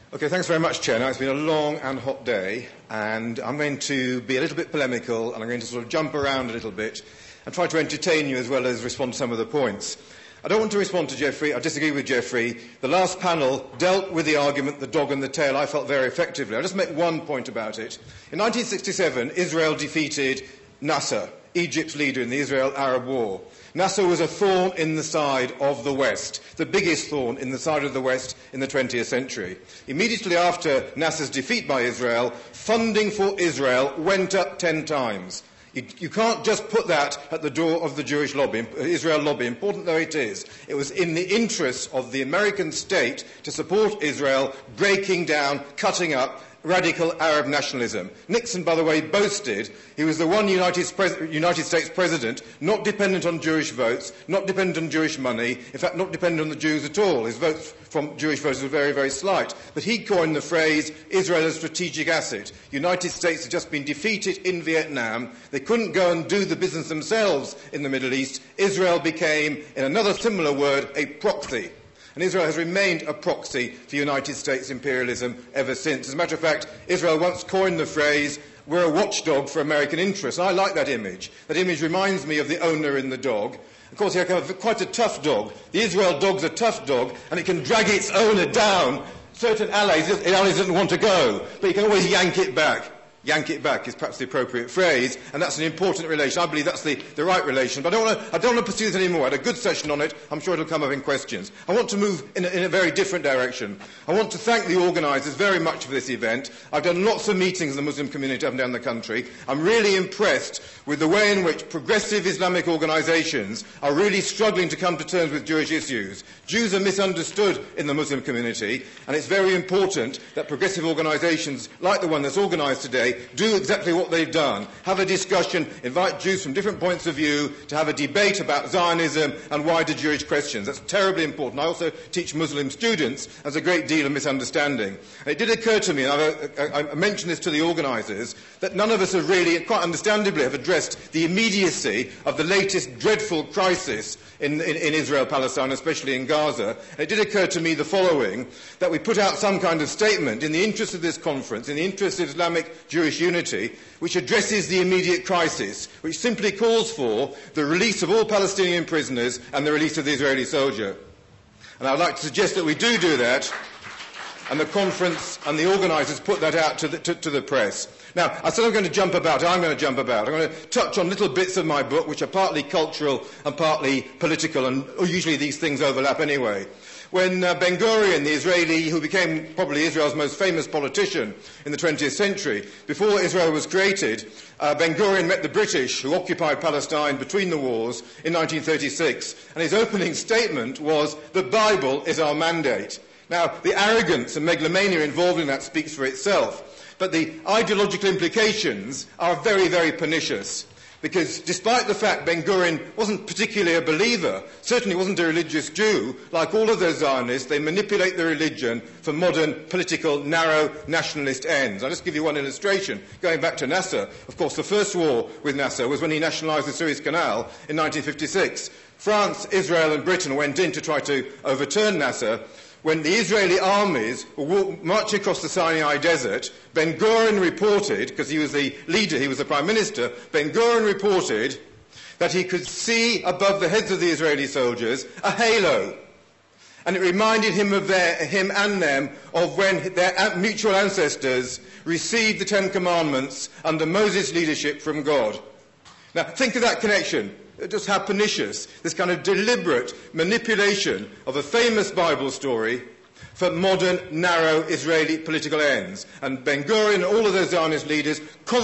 Okay, thanks very much, Chair. Now, it's been a long and hot day, and I'm going to be a little bit polemical, and I'm going to sort of jump around a little bit and try to entertain you as well as respond to some of the points. I don't want to respond to Geoffrey. I disagree with Geoffrey. The last panel dealt with the argument, the dog and the tail, I felt very effectively. I'll just make one point about it. In 1967, Israel defeated Nasser, Egypt's leader in the Israel-Arab War. Nasser was a thorn in the side of the West, the biggest thorn in the side of the West in the 20th century. Immediately after Nasser's defeat by Israel, funding for Israel went up 10 times. You can't just put that at the door of the Jewish lobby, Israel lobby, important though it is. It was in the interests of the American state to support Israel, breaking down, cutting up radical Arab nationalism. Nixon, by the way, boasted he was the one United States president not dependent on Jewish votes, not dependent on Jewish money, in fact not dependent on the Jews at all. His votes from Jewish voters were very, very slight. But he coined the phrase, Israel as a strategic asset. United States had just been defeated in Vietnam. They couldn't go and do the business themselves in the Middle East. Israel became, in another similar word, a proxy. And Israel has remained a proxy for United States imperialism ever since. As a matter of fact, Israel once coined the phrase, we're a watchdog for American interests. And I like that image. That image reminds me of the owner in the dog. Of course, he has quite a tough dog. The Israel dog's a tough dog, and it can drag its owner down. Certain allies it doesn't want to go, but you can always yank it back. Yank it back is perhaps the appropriate phrase, and that's an important relation. I believe that's the right relation, but I don't want to pursue this anymore. I had a good session on it. I'm sure it'll come up in questions. I want to move in a very different direction. I want to thank the organisers very much for this event. I've done lots of meetings in the Muslim community up and down the country. I'm really impressed with the way in which progressive Islamic organisations are really struggling to come to terms with Jewish issues. Jews are misunderstood in the Muslim community, and it's very important that progressive organisations like the one that's organised today do exactly what they've done. Have a discussion, invite Jews from different points of view to have a debate about Zionism and wider Jewish questions. That's terribly important. I also teach Muslim students. There's a great deal of misunderstanding. And it did occur to me, and I mentioned this to the organisers, that none of us have really, quite understandably, have addressed the immediacy of the latest dreadful crisis in Israel-Palestine, especially in Gaza. And it did occur to me the following, that we put out some kind of statement in the interest of this conference, in the interest of Islamic Jewish unity, which addresses the immediate crisis, which simply calls for the release of all Palestinian prisoners and the release of the Israeli soldier. And I would like to suggest that we do that, and the conference and the organisers put that out to the press. Now, I said I'm going to jump about. I'm going to jump about. I'm going to touch on little bits of my book, which are partly cultural and partly political, and usually these things overlap anyway. When Ben-Gurion, the Israeli who became probably Israel's most famous politician in the 20th century, before Israel was created, Ben-Gurion met the British who occupied Palestine between the wars in 1936, and his opening statement was, "The Bible is our mandate." Now, the arrogance and megalomania involved in that speaks for itself, but the ideological implications are very, very pernicious. Because despite the fact Ben-Gurion wasn't particularly a believer, certainly wasn't a religious Jew, like all of those Zionists, they manipulate the religion for modern political, narrow, nationalist ends. I'll just give you one illustration. Going back to Nasser, of course, the first war with Nasser was when he nationalised the Suez Canal in 1956. France, Israel and Britain went in to try to overturn Nasser. When the Israeli armies were marching across the Sinai Desert, Ben-Gurion reported, because he was the leader, he was the prime minister, Ben-Gurion reported that he could see above the heads of the Israeli soldiers a halo. And it reminded him of him and them of when their mutual ancestors received the Ten Commandments under Moses' leadership from God. Now, think of that connection. Just how pernicious, this kind of deliberate manipulation of a famous Bible story for modern, narrow Israeli political ends. And Ben-Gurion and all of those Zionist leaders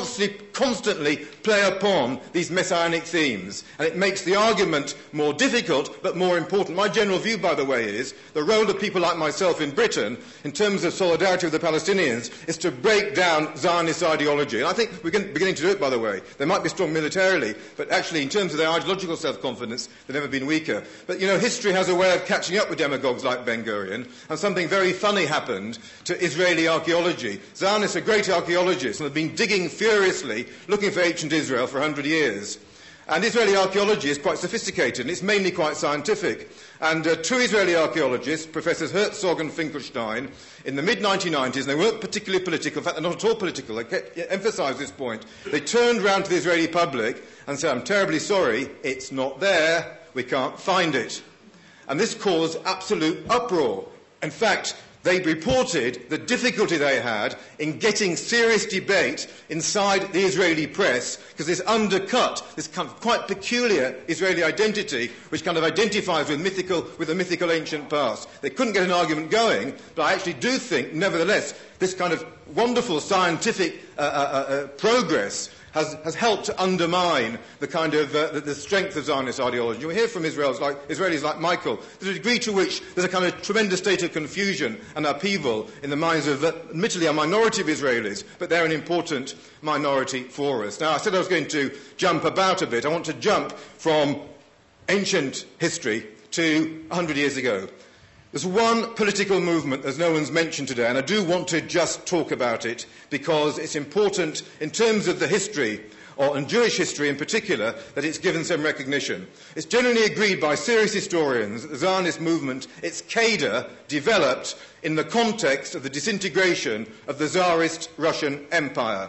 constantly play upon these messianic themes. And it makes the argument more difficult, but more important. My general view, by the way, is the role of people like myself in Britain, in terms of solidarity with the Palestinians, is to break down Zionist ideology. And I think we're beginning to do it, by the way. They might be strong militarily, but actually, in terms of their ideological self-confidence, they've never been weaker. But, you know, history has a way of catching up with demagogues like Ben-Gurion, and something very funny happened to Israeli archaeology. Zionists are great archaeologists and have been digging furiously, looking for ancient Israel for 100 years. And Israeli archaeology is quite sophisticated, and it's mainly quite scientific. And two Israeli archaeologists, Professors Herzog and Finkelstein, in the mid-1990s, and they weren't particularly political, in fact, they're not at all political, they emphasised this point, they turned round to the Israeli public and said, I'm terribly sorry, it's not there, we can't find it. And this caused absolute uproar. In fact, they reported the difficulty they had in getting serious debate inside the Israeli press, because this undercut this kind of quite peculiar Israeli identity, which kind of identifies with a mythical ancient past. They couldn't get an argument going, but I actually do think, nevertheless, this kind of wonderful scientific progress has helped to undermine the kind of the strength of Zionist ideology. You hear from Israelis like Michael, the degree to which there's a kind of tremendous state of confusion and upheaval in the minds of, admittedly, a minority of Israelis, but they're an important minority for us. Now, I said I was going to jump about a bit. I want to jump from ancient history to 100 years ago. There's one political movement that no one's mentioned today, and I do want to just talk about it because it's important in terms of the history, and Jewish history in particular, that it's given some recognition. It's generally agreed by serious historians that the Zionist movement, its cadre, developed in the context of the disintegration of the Tsarist Russian Empire.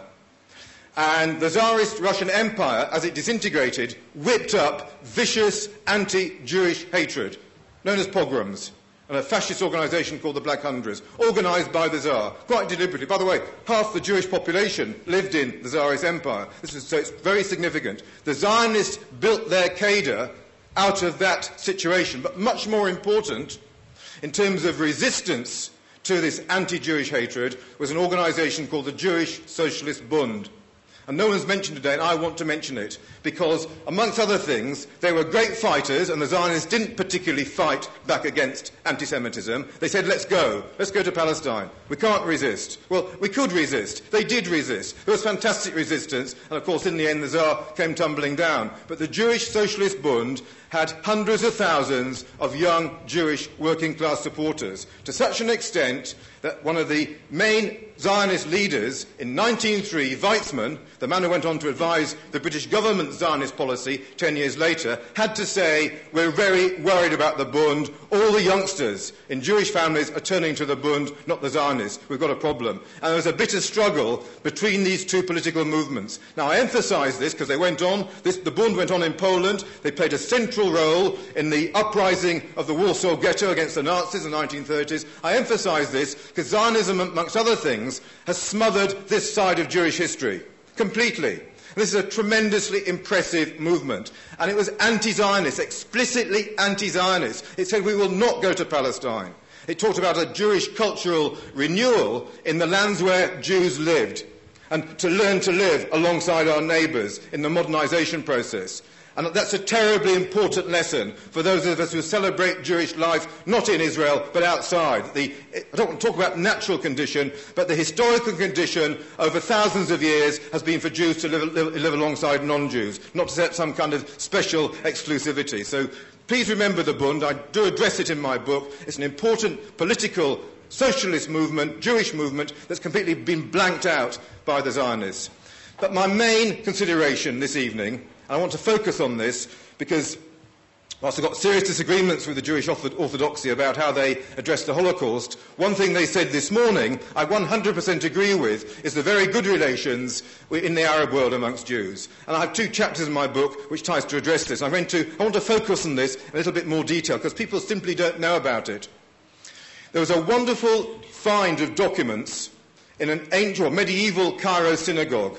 And the Tsarist Russian Empire, as it disintegrated, whipped up vicious anti-Jewish hatred, known as pogroms, and a fascist organisation called the Black Hundreds, organised by the Tsar, quite deliberately. By the way, half the Jewish population lived in the Tsarist Empire. So it's very significant. The Zionists built their cadre out of that situation. But much more important, in terms of resistance to this anti-Jewish hatred, was an organisation called the Jewish Socialist Bund. And no one's mentioned today, and I want to mention it, because, amongst other things, they were great fighters, and the Zionists didn't particularly fight back against anti-Semitism. They said, let's go to Palestine. We can't resist. Well, we could resist. They did resist. There was fantastic resistance, and of course, in the end, the Tsar came tumbling down. But the Jewish Socialist Bund had hundreds of thousands of young Jewish working-class supporters, to such an extent that one of the main Zionist leaders in 1903, Weizmann, the man who went on to advise the British government's Zionist policy 10 years later, had to say, we're very worried about the Bund. All the youngsters in Jewish families are turning to the Bund, not the Zionists. We've got a problem. And there was a bitter struggle between these two political movements. Now, I emphasise this because they went on. The Bund went on in Poland. They played a central role in the uprising of the Warsaw Ghetto against the Nazis in the 1930s. I emphasise this because Zionism, amongst other things, has smothered this side of Jewish history completely. This is a tremendously impressive movement. And it was anti-Zionist, explicitly anti-Zionist. It said we will not go to Palestine. It talked about a Jewish cultural renewal in the lands where Jews lived, and to learn to live alongside our neighbours in the modernisation process. And that's a terribly important lesson for those of us who celebrate Jewish life, not in Israel, but outside. I don't want to talk about natural condition, but the historical condition over thousands of years has been for Jews to live alongside non-Jews, not to set some kind of special exclusivity. So please remember the Bund. I do address it in my book. It's an important political, socialist movement, Jewish movement, that's completely been blanked out by the Zionists. But my main consideration this evening, and I want to focus on this because whilst I've got serious disagreements with the Jewish orthodoxy about how they address the Holocaust, one thing they said this morning I 100% agree with is the very good relations in the Arab world amongst Jews. And I have two chapters in my book which tries to address this. I want to focus on this in a little bit more detail because people simply don't know about it. There was a wonderful find of documents in an ancient or medieval Cairo synagogue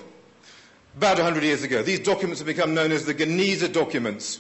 about 100 years ago. These documents have become known as the Geniza documents.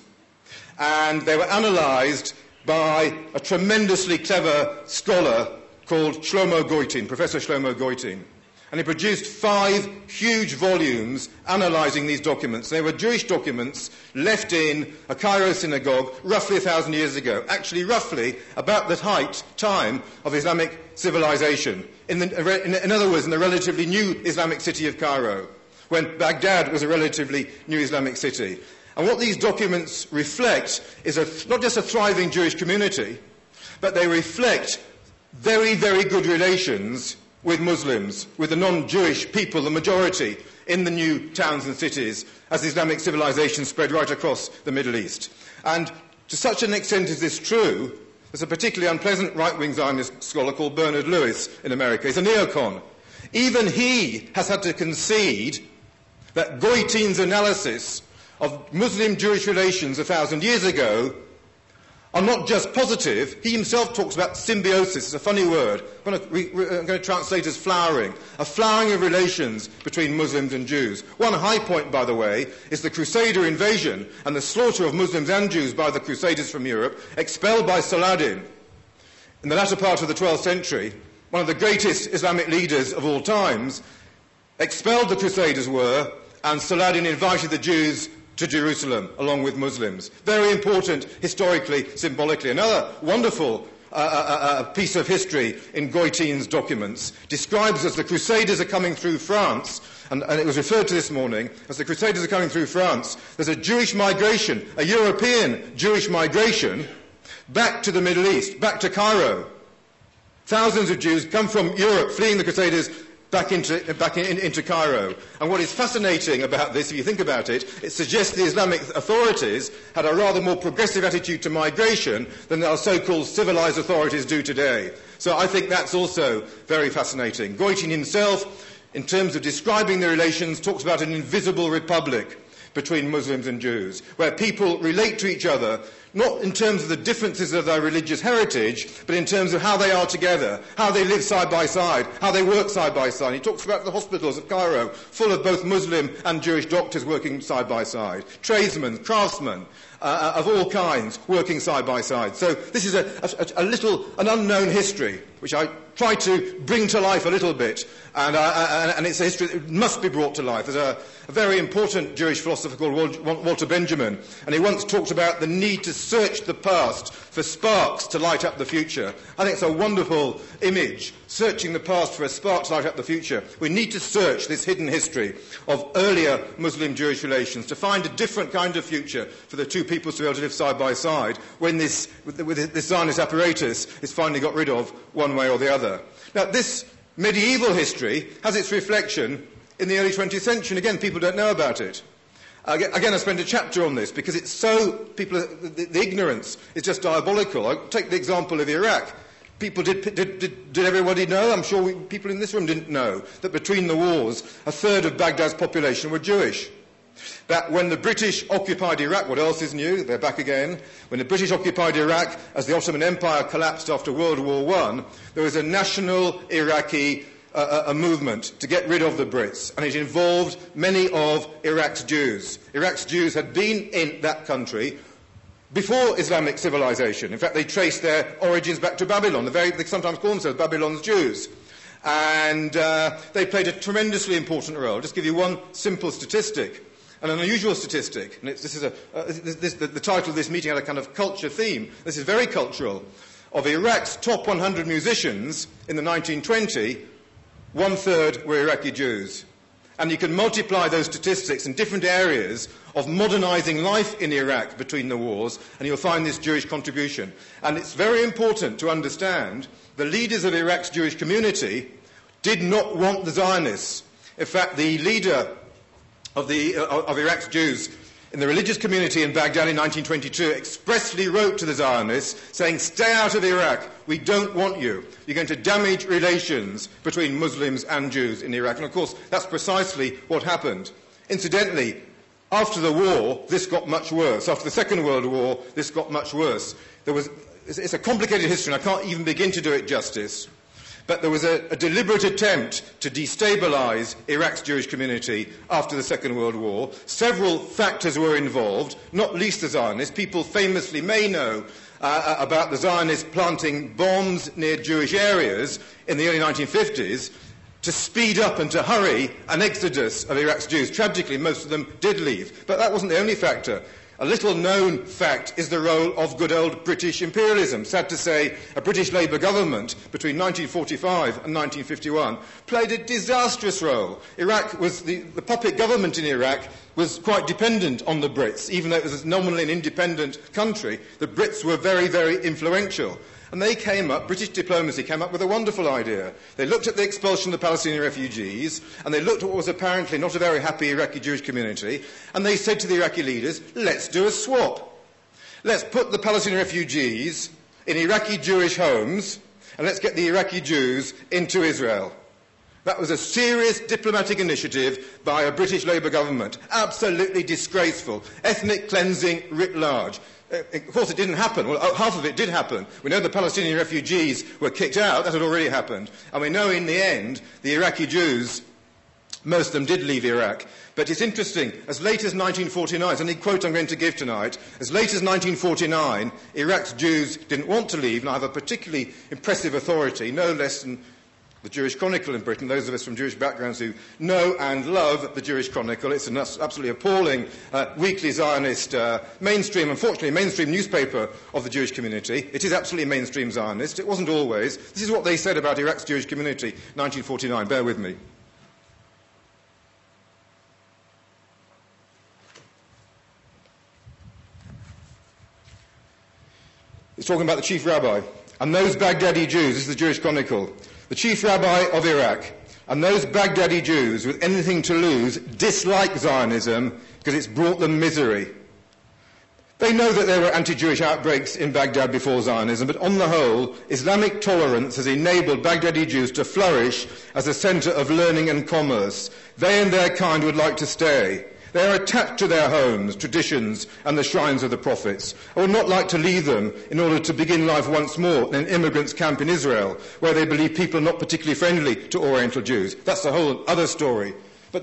And they were analysed by a tremendously clever scholar called Shlomo Goitin, Professor Shlomo Goitin. And he produced 5 huge volumes analysing these documents. They were Jewish documents left in a Cairo synagogue roughly 1,000 years ago. Actually, roughly about the time of Islamic civilization. In other words, in the relatively new Islamic city of Cairo, when Baghdad was a relatively new Islamic city. And what these documents reflect is not just a thriving Jewish community, but they reflect very, very good relations with Muslims, with the non-Jewish people, the majority, in the new towns and cities, as Islamic civilization spread right across the Middle East. And To such an extent is this true, there's a particularly unpleasant right-wing Zionist scholar called Bernard Lewis in America. He's a neocon. Even he has had to concede that Goiteen's analysis of Muslim-Jewish relations 1,000 years ago are not just positive. He himself talks about symbiosis. It's a funny word. I'm going to translate as flowering. A flowering of relations between Muslims and Jews. One high point, by the way, is the Crusader invasion and the slaughter of Muslims and Jews by the Crusaders from Europe, expelled by Saladin in the latter part of the 12th century. One of the greatest Islamic leaders of all times, expelled the Crusaders were, and Saladin invited the Jews to Jerusalem, along with Muslims. Very important historically, symbolically. Another wonderful piece of history in Goiteen's documents describes as the Crusaders are coming through France, and it was referred to this morning, as the Crusaders are coming through France, there's a Jewish migration, a European Jewish migration, back to the Middle East, back to Cairo. Thousands of Jews come from Europe, fleeing the Crusaders, back into Cairo. And what is fascinating about this, if you think about it, it suggests the Islamic authorities had a rather more progressive attitude to migration than our so-called civilized authorities do today. So I think that's also very fascinating. Goiteen himself, in terms of describing the relations, talks about an invisible republic between Muslims and Jews, where people relate to each other, not in terms of the differences of their religious heritage, but in terms of how they are together, how they live side by side, how they work side by side. He talks about the hospitals of Cairo, full of both Muslim and Jewish doctors working side by side, tradesmen, craftsmen, of all kinds working side by side. So this is an unknown history, which I try to bring to life a little bit, and it's a history that must be brought to life. There's a very important Jewish philosopher called Walter Benjamin, and he once talked about the need to search the past for sparks to light up the future. I think it's a wonderful image, searching the past for a spark to light up the future. We need to search this hidden history of earlier Muslim-Jewish relations to find a different kind of future for the two peoples to be able to live side by side when this Zionist apparatus is finally got rid of one way or the other. Now, this medieval history has its reflection in the early 20th century, and again, people don't know about it. Again, I spent a chapter on this because it's so, the ignorance is just diabolical. I'll take the example of Iraq. People did everybody know? I'm sure people in this room didn't know that between the wars, a third of Baghdad's population were Jewish. That when the British occupied Iraq, what else is new? They're back again. When the British occupied Iraq, as the Ottoman Empire collapsed after World War I, there was a national Iraqi a movement to get rid of the Brits, and it involved many of Iraq's Jews. Iraq's Jews had been in that country before Islamic civilization. In fact, they traced their origins back to Babylon. They sometimes call themselves Babylon's Jews. And they played a tremendously important role. I'll just give you one simple statistic, an unusual statistic. And the title of this meeting had a kind of culture theme. This is very cultural. Of Iraq's top 100 musicians in the 1920s, 1/3 were Iraqi Jews. And you can multiply those statistics in different areas of modernizing life in Iraq between the wars, and you'll find this Jewish contribution. And it's very important to understand the leaders of Iraq's Jewish community did not want the Zionists. In fact, the leader of Iraq's Jews in the religious community in Baghdad in 1922 expressly wrote to the Zionists saying, "Stay out of Iraq, we don't want you. You're going to damage relations between Muslims and Jews in Iraq." And of course, that's precisely what happened. Incidentally, after the war, this got much worse. After the Second World War, this got much worse. It's a complicated history, and I can't even begin to do it justice. But there was a deliberate attempt to destabilise Iraq's Jewish community after the Second World War. Several factors were involved, not least the Zionists. People famously may know about the Zionists planting bombs near Jewish areas in the early 1950s to speed up and to hurry an exodus of Iraq's Jews. Tragically, most of them did leave. But that wasn't the only factor. A little-known fact is the role of good old British imperialism. Sad to say, a British Labour government between 1945 and 1951 played a disastrous role. Iraq was the puppet government in Iraq was quite dependent on the Brits. Even though it was nominally an independent country, the Brits were very, very influential. And British diplomacy came up with a wonderful idea. They looked at the expulsion of the Palestinian refugees, and they looked at what was apparently not a very happy Iraqi Jewish community, and they said to the Iraqi leaders, let's do a swap. let's put the Palestinian refugees in Iraqi Jewish homes and let's get the Iraqi Jews into Israel. That was a serious diplomatic initiative by a British Labour government. Absolutely disgraceful. Ethnic cleansing writ large. Of course, it didn't happen. Well, half of it did happen. We know the Palestinian refugees were kicked out. That had already happened. And we know in the end, the Iraqi Jews, most of them did leave Iraq. But it's interesting, as late as 1949, it's the only quote I'm going to give tonight, as late as 1949, Iraq's Jews didn't want to leave, and I have a particularly impressive authority, no less than the Jewish Chronicle in Britain. Those of us from Jewish backgrounds who know and love the Jewish Chronicle, it's an absolutely appalling weekly Zionist, unfortunately, mainstream newspaper of the Jewish community. It is absolutely mainstream Zionist. It wasn't always. This is what they said about Iraq's Jewish community, 1949. Bear with me. It's talking about the chief rabbi. And those Baghdadi Jews, this is the Jewish Chronicle, the chief rabbi of Iraq, and those Baghdadi Jews with anything to lose dislike Zionism because it's brought them misery. They know that there were anti-Jewish outbreaks in Baghdad before Zionism, but on the whole, Islamic tolerance has enabled Baghdadi Jews to flourish as a centre of learning and commerce. They and their kind would like to stay. They are attached to their homes, traditions, and the shrines of the prophets. I would not like to leave them in order to begin life once more in an immigrants' camp in Israel, where they believe people are not particularly friendly to Oriental Jews. That's a whole other story. But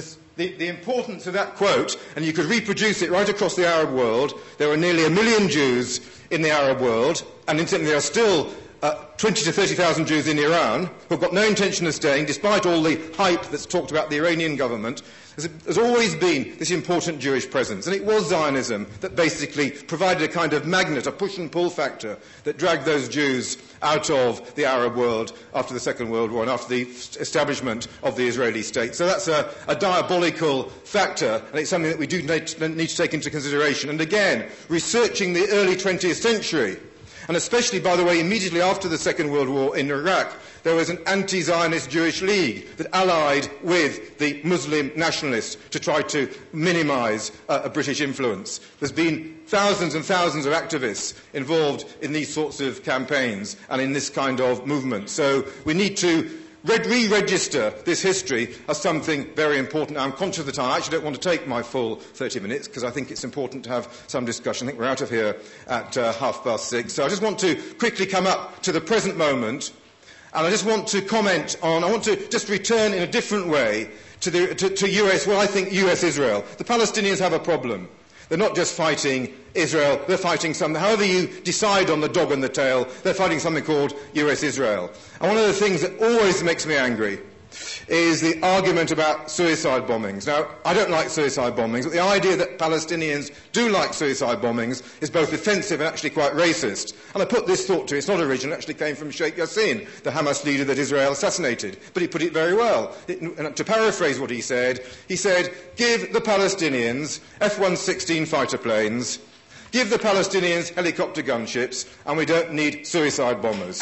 the importance of that quote, and you could reproduce it right across the Arab world, there are nearly 1 million Jews in the Arab world, and incidentally there are still 20 to 30,000 Jews in Iran who have got no intention of staying, despite all the hype that's talked about the Iranian government. There's always been this important Jewish presence, and it was Zionism that basically provided a kind of magnet, a push and pull factor that dragged those Jews out of the Arab world after the Second World War and after the establishment of the Israeli state. So that's a diabolical factor, and it's something that we do need to take into consideration. And again, researching the early 20th century, and especially, by the way, immediately after the Second World War in Iraq, there was an anti-Zionist Jewish League that allied with the Muslim nationalists to try to minimise a British influence. There's been thousands and thousands of activists involved in these sorts of campaigns and in this kind of movement. So we need to re-register this history as something very important. I'm conscious of the time. I actually don't want to take my full 30 minutes because I think it's important to have some discussion. I think we're out of here at 6:30. So I just want to quickly come up to the present moment, and I just want to comment on, I want to just return in a different way to US, well, I think US-Israel. The Palestinians have a problem. They're not just fighting Israel, they're fighting something, however you decide on the dog and the tail, they're fighting something called US-Israel. And one of the things that always makes me angry is the argument about suicide bombings. Now, I don't like suicide bombings, but the idea that Palestinians do like suicide bombings is both offensive and actually quite racist. And I put this thought to you, it's not original, it actually came from Sheikh Yassin, the Hamas leader that Israel assassinated. But he put it very well. And to paraphrase what he said, give the Palestinians F-116 fighter planes, give the Palestinians helicopter gunships, and we don't need suicide bombers.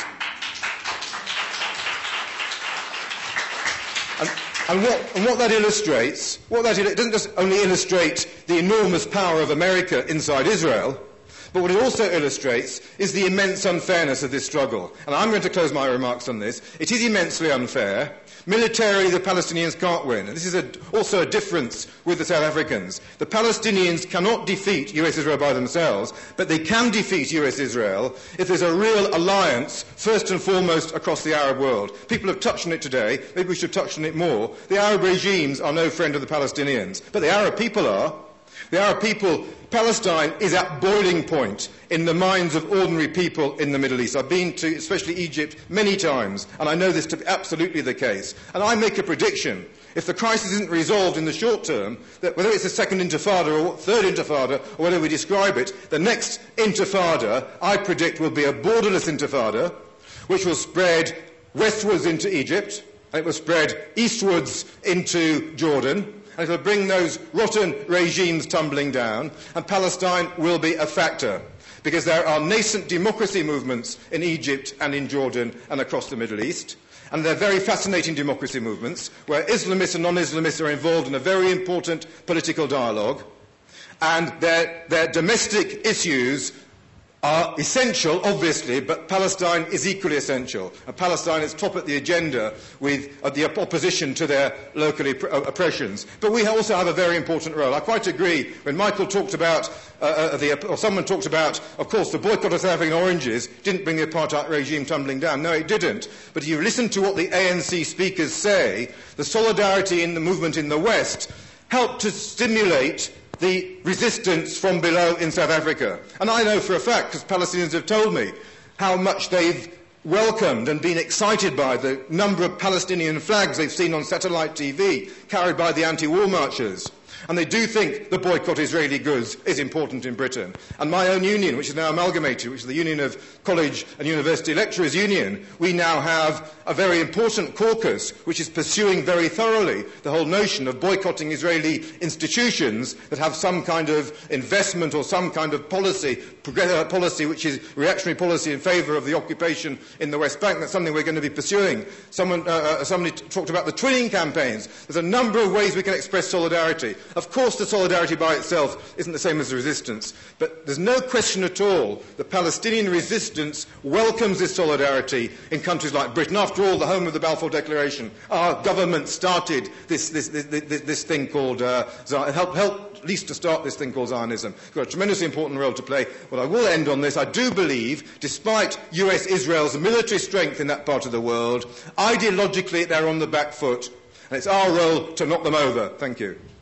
And what that illustrates, it doesn't just only illustrate the enormous power of America inside Israel, but what it also illustrates is the immense unfairness of this struggle. And I'm going to close my remarks on this. It is immensely unfair. Militarily, the Palestinians can't win. And this is also a difference with the South Africans. The Palestinians cannot defeat US-Israel by themselves, but they can defeat US-Israel if there's a real alliance, first and foremost, across the Arab world. People have touched on it today. Maybe we should touch on it more. The Arab regimes are no friend of the Palestinians, but the Arab people are. The Arab people, Palestine is at boiling point in the minds of ordinary people in the Middle East. I've been to, especially Egypt, many times, and I know this to be absolutely the case. And I make a prediction. If the crisis isn't resolved in the short term, that whether it's a second intifada or third intifada, or whatever we describe it, the next intifada, I predict, will be a borderless intifada, which will spread westwards into Egypt, and it will spread eastwards into Jordan, and it will bring those rotten regimes tumbling down, and Palestine will be a factor, because there are nascent democracy movements in Egypt and in Jordan and across the Middle East, and they're very fascinating democracy movements, where Islamists and non-Islamists are involved in a very important political dialogue. and their domestic issues are essential, obviously, but Palestine is equally essential. And Palestine is top at the agenda with the opposition to their local oppressions. But we also have a very important role. I quite agree when Michael talked about, or someone talked about, of course, the boycott of South African oranges didn't bring the apartheid regime tumbling down. No, it didn't. But if you listen to what the ANC speakers say, the solidarity in the movement in the West helped to stimulate the resistance from below in South Africa. And I know for a fact, because Palestinians have told me, how much they've welcomed and been excited by the number of Palestinian flags they've seen on satellite TV carried by the anti-war marchers. And they do think the boycott Israeli goods is important in Britain. And my own union, which is now amalgamated, which is the Union of College and University Lecturers Union, we now have a very important caucus which is pursuing very thoroughly the whole notion of boycotting Israeli institutions that have some kind of investment or some kind of policy which is reactionary policy in favour of the occupation in the West Bank. That's something we're going to be pursuing. Somebody talked about the twinning campaigns. There's a number of ways we can express solidarity. Of course, the solidarity by itself isn't the same as the resistance, but there's no question at all that Palestinian resistance welcomes this solidarity in countries like Britain. After all, the home of the Balfour Declaration, our government started this thing called helped at least to start this thing called Zionism. It's got a tremendously important role to play. But I will end on this. I do believe, despite US-Israel's military strength in that part of the world, ideologically they're on the back foot, and it's our role to knock them over. Thank you.